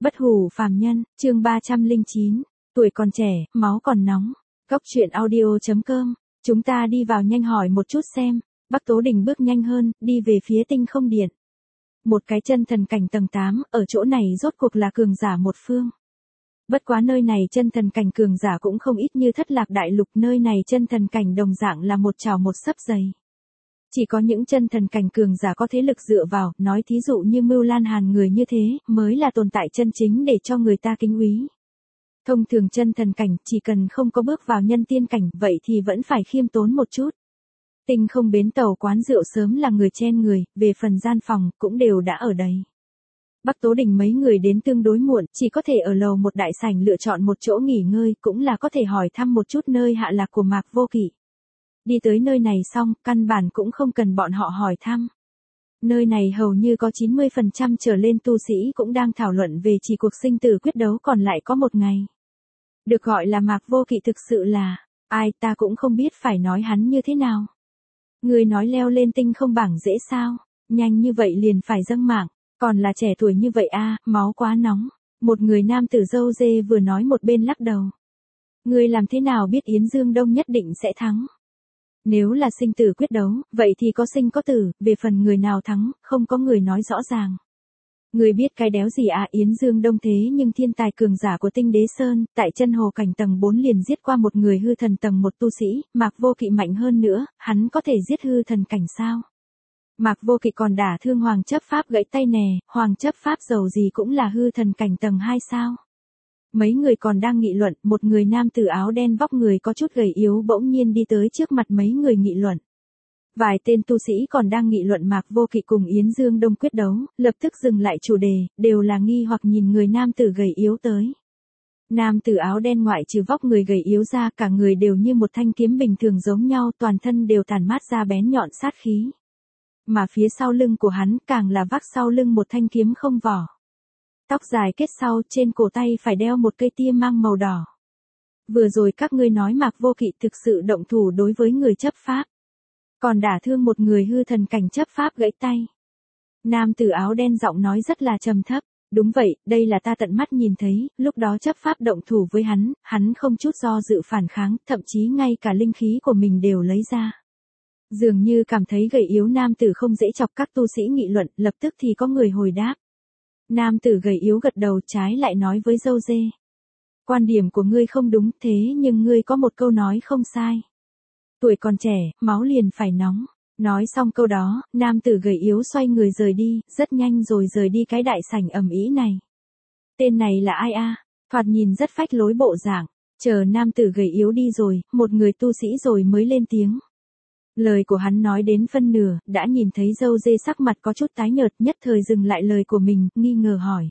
Bất hủ phàm nhân, chương 309, tuổi còn trẻ, máu còn nóng. Góc truyện audio.com, chúng ta đi vào nhanh hỏi một chút xem. Bắc Tố Đình bước nhanh hơn, đi về phía tinh không điện. Một cái chân thần cảnh tầng 8, ở chỗ này rốt cuộc là cường giả một phương. Bất quá nơi này chân thần cảnh cường giả cũng không ít như Thất Lạc Đại Lục, nơi này chân thần cảnh đồng dạng là một trào một sấp dày. Chỉ có những chân thần cảnh cường giả có thế lực dựa vào, nói thí dụ như Mưu Lan Hàn người như thế, mới là tồn tại chân chính để cho người ta kính úy. Thông thường chân thần cảnh, chỉ cần không có bước vào nhân tiên cảnh, vậy thì vẫn phải khiêm tốn một chút. Tinh không bến tàu quán rượu sớm là người chen người, về phần gian phòng, cũng đều đã ở đầy. Bắc Tố Đình mấy người đến tương đối muộn, chỉ có thể ở lầu một đại sảnh lựa chọn một chỗ nghỉ ngơi, cũng là có thể hỏi thăm một chút nơi hạ lạc của Mạc Vô Kỵ. Đi tới nơi này xong, căn bản cũng không cần bọn họ hỏi thăm. Nơi này hầu như có 90% trở lên tu sĩ cũng đang thảo luận về chỉ cuộc sinh tử quyết đấu còn lại có một ngày. Được gọi là Mạc Vô Kỵ thực sự là, ai ta cũng không biết phải nói hắn như thế nào. Người nói leo lên tinh không bảng dễ sao, nhanh như vậy liền phải dâng mạng, còn là trẻ tuổi như vậy a, máu quá nóng. Một người nam tử râu dê vừa nói một bên lắc đầu. Người làm thế nào biết Yến Dương Đông nhất định sẽ thắng? Nếu là sinh tử quyết đấu, vậy thì có sinh có tử, về phần người nào thắng, không có người nói rõ ràng. Người biết cái đéo gì à, Yến Dương Đông thế nhưng thiên tài cường giả của Tinh Đế Sơn, tại chân hồ cảnh tầng 4 liền giết qua một người hư thần tầng 1 tu sĩ, Mạc Vô Kỵ mạnh hơn nữa, hắn có thể giết hư thần cảnh sao? Mạc Vô Kỵ còn đả thương Hoàng Chấp Pháp gãy tay nè, Hoàng Chấp Pháp dầu gì cũng là hư thần cảnh tầng 2 sao? Mấy người còn đang nghị luận, một người nam tử áo đen vóc người có chút gầy yếu bỗng nhiên đi tới trước mặt mấy người nghị luận. Vài tên tu sĩ còn đang nghị luận Mạc Vô Kỵ cùng Yến Dương Đông quyết đấu, lập tức dừng lại chủ đề, đều là nghi hoặc nhìn người nam tử gầy yếu tới. Nam tử áo đen ngoại trừ vóc người gầy yếu ra, cả người đều như một thanh kiếm bình thường giống nhau, toàn thân đều tản mát ra bén nhọn sát khí. Mà phía sau lưng của hắn càng là vác sau lưng một thanh kiếm không vỏ. Tóc dài kết sau, trên cổ tay phải đeo một cây tia mang màu đỏ. Vừa rồi các ngươi nói Mạc Vô Kỵ thực sự động thủ đối với người chấp pháp. Còn đả thương một người hư thần cảnh chấp pháp gãy tay. Nam tử áo đen giọng nói rất là trầm thấp. Đúng vậy, đây là ta tận mắt nhìn thấy, lúc đó chấp pháp động thủ với hắn không chút do dự phản kháng, thậm chí ngay cả linh khí của mình đều lấy ra. Dường như cảm thấy gầy yếu nam tử không dễ chọc, các tu sĩ nghị luận, lập tức thì có người hồi đáp. Nam tử gầy yếu gật đầu, trái lại nói với dâu dê. Quan điểm của ngươi không đúng, thế nhưng ngươi có một câu nói không sai. Tuổi còn trẻ, máu liền phải nóng. Nói xong câu đó, nam tử gầy yếu xoay người rời đi, rất nhanh rồi rời đi cái đại sảnh ầm ĩ này. Tên này là ai a? Thoạt nhìn rất phách lối bộ dạng. Chờ nam tử gầy yếu đi rồi, một người tu sĩ rồi mới lên tiếng. Lời của hắn nói đến phân nửa, đã nhìn thấy dâu dê sắc mặt có chút tái nhợt, nhất thời dừng lại lời của mình, nghi ngờ hỏi.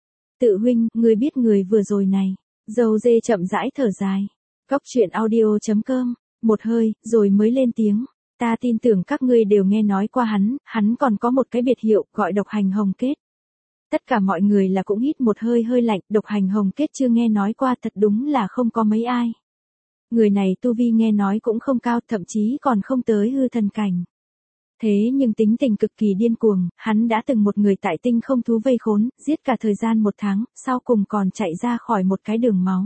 Tự huynh, ngươi biết người vừa rồi này. Dâu dê chậm rãi thở dài. Góc truyện audio.com, một hơi, rồi mới lên tiếng. Ta tin tưởng các ngươi đều nghe nói qua hắn còn có một cái biệt hiệu, gọi độc hành hồng kết. Tất cả mọi người là cũng hít một hơi hơi lạnh, độc hành hồng kết chưa nghe nói qua, thật đúng là không có mấy ai. Người này tu vi nghe nói cũng không cao, thậm chí còn không tới hư thần cảnh. Thế nhưng tính tình cực kỳ điên cuồng, hắn đã từng một người tại tinh không thú vây khốn, giết cả thời gian 1 tháng, sau cùng còn chạy ra khỏi một cái đường máu.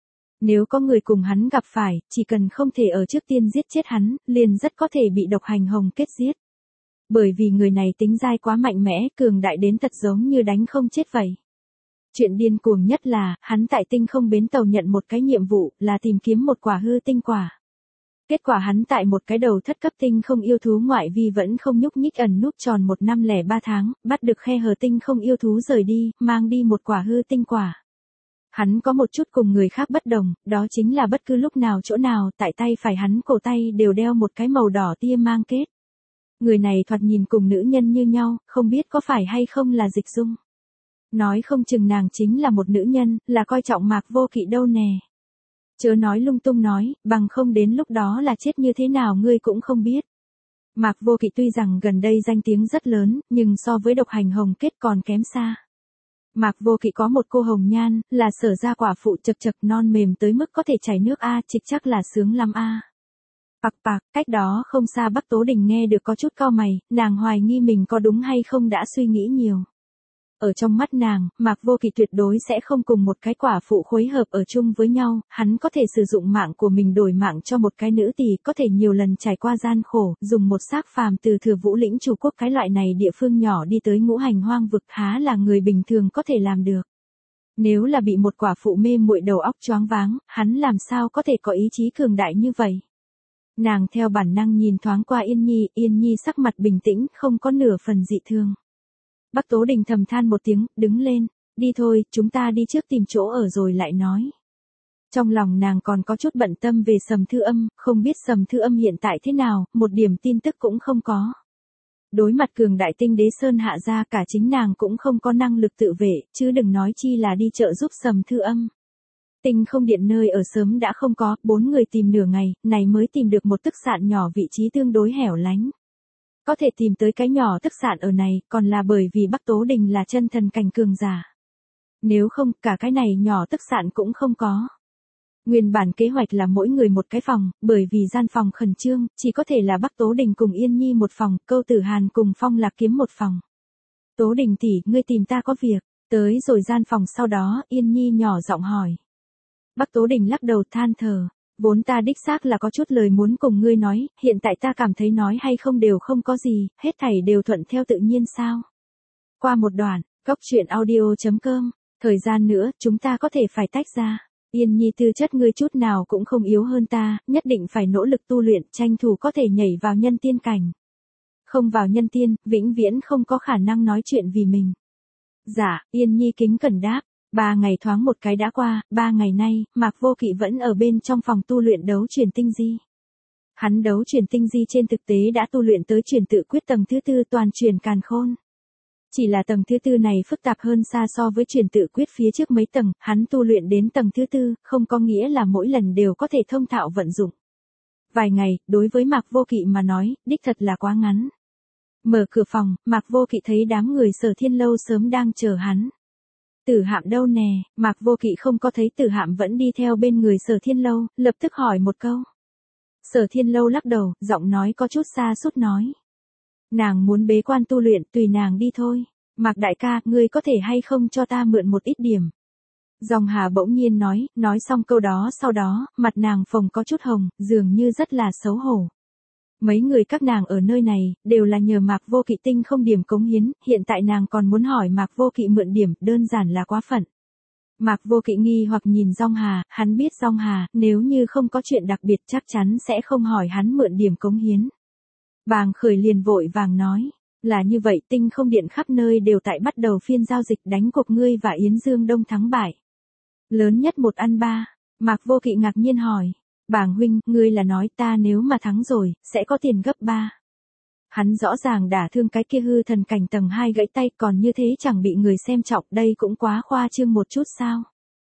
Nếu có người cùng hắn gặp phải, chỉ cần không thể ở trước tiên giết chết hắn, liền rất có thể bị độc hành hồng kết giết. Bởi vì người này tính dai quá mạnh mẽ, cường đại đến thật giống như đánh không chết vậy. Chuyện điên cuồng nhất là, hắn tại tinh không bến tàu nhận một cái nhiệm vụ, là tìm kiếm một quả hư tinh quả. Kết quả hắn tại một cái đầu thất cấp tinh không yêu thú ngoại vi vẫn không nhúc nhích ẩn núp tròn 1 năm 03 tháng, bắt được khe hở tinh không yêu thú rời đi, mang đi một quả hư tinh quả. Hắn có một chút cùng người khác bất đồng, đó chính là bất cứ lúc nào chỗ nào, tại tay phải hắn cổ tay đều đeo một cái màu đỏ tia mang kết. Người này thoạt nhìn cùng nữ nhân như nhau, không biết có phải hay không là Dịch Dung. Nói không chừng nàng chính là một nữ nhân, là coi trọng Mạc Vô Kỵ đâu nè. Chớ nói lung tung nói, bằng không đến lúc đó là chết như thế nào ngươi cũng không biết. Mạc Vô Kỵ tuy rằng gần đây danh tiếng rất lớn, nhưng so với độc hành hồng kết còn kém xa. Mạc Vô Kỵ có một cô hồng nhan, là Sở gia quả phụ chật chật non mềm tới mức có thể chảy nước a, trịch chắc là sướng lắm a. Bạc bạc, cách đó không xa Bắc Tố Đình nghe được có chút cau mày, nàng hoài nghi mình có đúng hay không đã suy nghĩ nhiều. Ở trong mắt nàng, Mạc Vô Kỵ tuyệt đối sẽ không cùng một cái quả phụ khối hợp ở chung với nhau, hắn có thể sử dụng mạng của mình đổi mạng cho một cái nữ tỳ, có thể nhiều lần trải qua gian khổ, dùng một xác phàm từ Thừa Vũ lĩnh Chu quốc cái loại này địa phương nhỏ đi tới ngũ hành hoang vực, há là người bình thường có thể làm được. Nếu là bị một quả phụ mê muội đầu óc choáng váng, hắn làm sao có thể có ý chí cường đại như vậy. Nàng theo bản năng nhìn thoáng qua Yên Nhi sắc mặt bình tĩnh, không có nửa phần dị thường. Bắc Tố Đình thầm than một tiếng, đứng lên, đi thôi, chúng ta đi trước tìm chỗ ở rồi lại nói. Trong lòng nàng còn có chút bận tâm về Sầm Thư Âm, không biết Sầm Thư Âm hiện tại thế nào, một điểm tin tức cũng không có. Đối mặt cường đại Tinh Đế Sơn hạ ra, cả chính nàng cũng không có năng lực tự vệ, chứ đừng nói chi là đi trợ giúp Sầm Thư Âm. Tinh không điện nơi ở sớm đã không có, 4 người tìm nửa ngày, này mới tìm được một tức sạn nhỏ vị trí tương đối hẻo lánh. Có thể tìm tới cái nhỏ tức sạn ở này, còn là bởi vì Bắc Tố Đình là chân thần cảnh cường giả. Nếu không, cả cái này nhỏ tức sạn cũng không có. Nguyên bản kế hoạch là mỗi người một cái phòng, bởi vì gian phòng khẩn trương, chỉ có thể là Bắc Tố Đình cùng Yên Nhi một phòng, Câu Tử Hàn cùng Phong Lạc Kiếm một phòng. Tố Đình tỷ, ngươi tìm ta có việc, tới rồi gian phòng sau đó, Yên Nhi nhỏ giọng hỏi. Bắc Tố Đình lắc đầu than thở, vốn ta đích xác là có chút lời muốn cùng ngươi nói, hiện tại ta cảm thấy nói hay không đều không có gì, hết thảy đều thuận theo tự nhiên sao. Qua một đoạn, goctruyện.audio.com, thời gian nữa, chúng ta có thể phải tách ra. Yên Nhi tư chất ngươi chút nào cũng không yếu hơn ta, nhất định phải nỗ lực tu luyện, tranh thủ có thể nhảy vào nhân tiên cảnh. Không vào nhân tiên, vĩnh viễn không có khả năng nói chuyện vì mình. Dạ, Yên Nhi kính cẩn đáp. 3 ngày thoáng một cái đã qua, 3 ngày nay, Mạc Vô Kỵ vẫn ở bên trong phòng tu luyện đấu chuyển tinh di. Hắn đấu chuyển tinh di trên thực tế đã tu luyện tới chuyển tự quyết tầng thứ 4 toàn chuyển càn khôn. Chỉ là tầng thứ 4 này phức tạp hơn xa so với chuyển tự quyết phía trước mấy tầng, hắn tu luyện đến tầng thứ 4, không có nghĩa là mỗi lần đều có thể thông thạo vận dụng. Vài ngày, đối với Mạc Vô Kỵ mà nói, đích thật là quá ngắn. Mở cửa phòng, Mạc Vô Kỵ thấy đám người Sở Thiên Lâu sớm đang chờ hắn. Tử Hạm đâu nè, Mạc Vô Kỵ không có thấy Tử Hạm vẫn đi theo bên người Sở Thiên Lâu, lập tức hỏi một câu. Sở Thiên Lâu lắc đầu, giọng nói có chút xa sút nói. Nàng muốn bế quan tu luyện, tùy nàng đi thôi. Mạc đại ca, ngươi có thể hay không cho ta mượn một ít điểm. Dòng Hà bỗng nhiên nói xong câu đó sau đó, mặt nàng phồng có chút hồng, dường như rất là xấu hổ. Mấy người các nàng ở nơi này, đều là nhờ Mạc Vô Kỵ tinh không điểm cống hiến, hiện tại nàng còn muốn hỏi Mạc Vô Kỵ mượn điểm, đơn giản là quá phận. Mạc Vô Kỵ nghi hoặc nhìn Dòng Hà, hắn biết Dòng Hà, nếu như không có chuyện đặc biệt chắc chắn sẽ không hỏi hắn mượn điểm cống hiến. Bàng Khởi liền vội vàng nói, là như vậy, tinh không điện khắp nơi đều tại bắt đầu phiên giao dịch đánh cuộc ngươi và Yến Dương Đông thắng bại. Lớn nhất một ăn ba, Mạc Vô Kỵ ngạc nhiên hỏi. Bàng huynh, ngươi là nói ta nếu mà thắng rồi, sẽ có tiền gấp 3. Hắn rõ ràng đả thương cái kia hư thần cảnh tầng 2 gãy tay, còn như thế chẳng bị người xem trọng, đây cũng quá khoa trương một chút sao.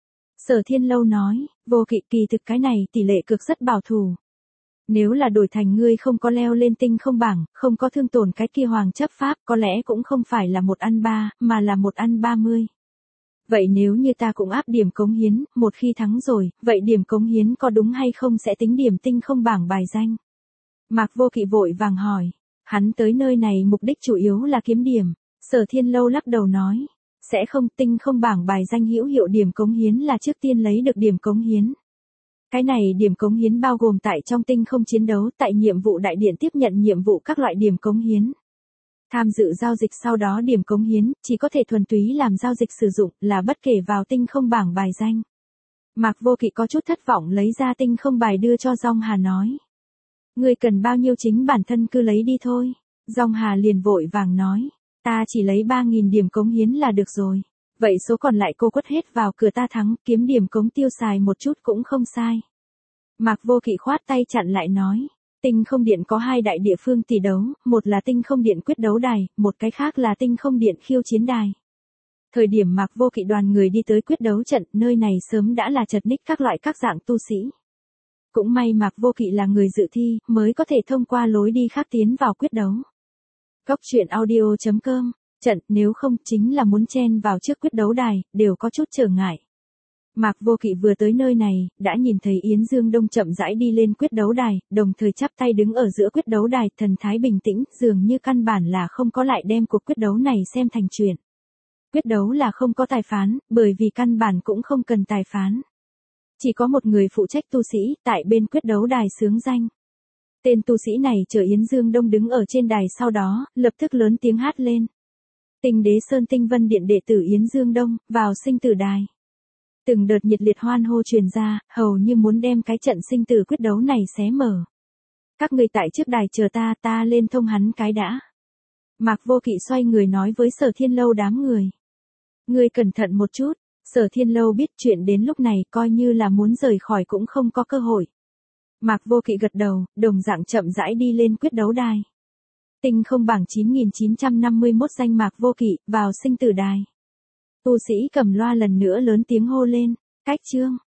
Sở Thiên Lâu nói, Vô Kỵ kỳ thực cái này tỷ lệ cực rất bảo thủ. Nếu là đổi thành ngươi không có leo lên tinh không bảng, không có thương tổn cái kia hoàng chấp pháp, có lẽ cũng không phải là một ăn 3, mà là một ăn 30. Vậy nếu như ta cũng áp điểm cống hiến, một khi thắng rồi, vậy điểm cống hiến có đúng hay không sẽ tính điểm tinh không bảng bài danh? Mạc Vô Kỵ vội vàng hỏi, hắn tới nơi này mục đích chủ yếu là kiếm điểm. Sở Thiên Lâu lắc đầu nói, sẽ không, tinh không bảng bài danh hữu hiệu điểm cống hiến là trước tiên lấy được điểm cống hiến. Cái này điểm cống hiến bao gồm tại trong tinh không chiến đấu, tại nhiệm vụ đại điện tiếp nhận nhiệm vụ các loại điểm cống hiến. Tham dự giao dịch sau đó điểm cống hiến, chỉ có thể thuần túy làm giao dịch sử dụng, là bất kể vào tinh không bảng bài danh. Mạc Vô Kỵ có chút thất vọng lấy ra tinh không bài đưa cho Dòng Hà nói. Ngươi cần bao nhiêu chính bản thân cứ lấy đi thôi. Dòng Hà liền vội vàng nói, ta chỉ lấy 3.000 điểm cống hiến là được rồi. Vậy số còn lại cô quất hết vào cửa ta thắng, kiếm điểm cống tiêu xài một chút cũng không sai. Mạc Vô Kỵ khoát tay chặn lại nói. Tinh không điện có 2 đại địa phương tỷ đấu, một là tinh không điện quyết đấu đài, một cái khác là tinh không điện khiêu chiến đài. Thời điểm Mạc Vô Kỵ đoàn người đi tới quyết đấu trận, nơi này sớm đã là chật ních các loại các dạng tu sĩ. Cũng may Mạc Vô Kỵ là người dự thi, mới có thể thông qua lối đi khác tiến vào quyết đấu. Goctruyện.audio.com, trận nếu không chính là muốn chen vào trước quyết đấu đài, đều có chút trở ngại. Mạc Vô Kỵ vừa tới nơi này, đã nhìn thấy Yến Dương Đông chậm rãi đi lên quyết đấu đài, đồng thời chắp tay đứng ở giữa quyết đấu đài, thần thái bình tĩnh, dường như căn bản là không có lại đem cuộc quyết đấu này xem thành chuyện. Quyết đấu là không có tài phán, bởi vì căn bản cũng không cần tài phán. Chỉ có một người phụ trách tu sĩ, tại bên quyết đấu đài xướng danh. Tên tu sĩ này chờ Yến Dương Đông đứng ở trên đài, sau đó, lập tức lớn tiếng hát lên. Tinh Đế Sơn Tinh Vân Điện đệ tử Yến Dương Đông, vào sinh tử đài. Từng đợt nhiệt liệt hoan hô truyền ra, hầu như muốn đem cái trận sinh tử quyết đấu này xé mở. Các người tại trước đài chờ ta lên thông hắn cái đã. Mạc Vô Kỵ xoay người nói với Sở Thiên Lâu đám người. Ngươi cẩn thận một chút, Sở Thiên Lâu biết chuyện đến lúc này coi như là muốn rời khỏi cũng không có cơ hội. Mạc Vô Kỵ gật đầu, đồng dạng chậm rãi đi lên quyết đấu đài. Tinh không bảng 9951 danh Mạc Vô Kỵ, vào sinh tử đài. Tu sĩ cầm loa lần nữa lớn tiếng hô lên, cách chương.